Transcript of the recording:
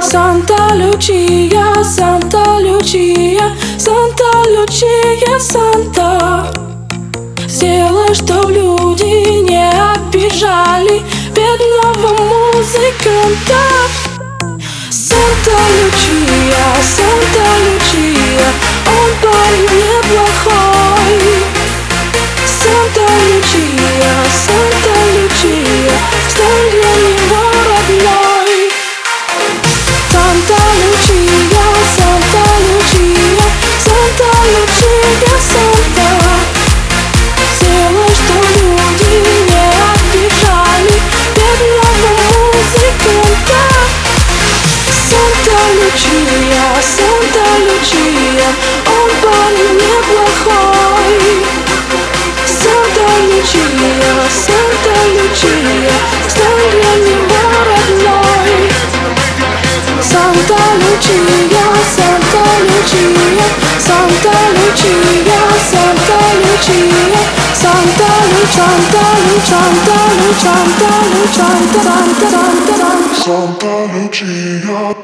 Санта Лючия, Санта Лючия, Санта Лючия, Санта. Сделай, чтоб люди не обижали бедного музыканта. Санта Лючия, Санта Лючия, он парень неплохой. Санта Лючия, Санта Лючия, стань для него родной. Санта Лючия, Санта Лючия, Санта Лючия, Санта. Сделай, чтоб люди не обижали бедного музыканта. Санта Лючия, Санта Лючия, он парень неплохой. Санта Лючия, Санта Лючия, стань для него родной. Санта Лючия, Санта Лючия, Санта Лючия, Санта Лючия, Санта Лючия, Санта Лючия.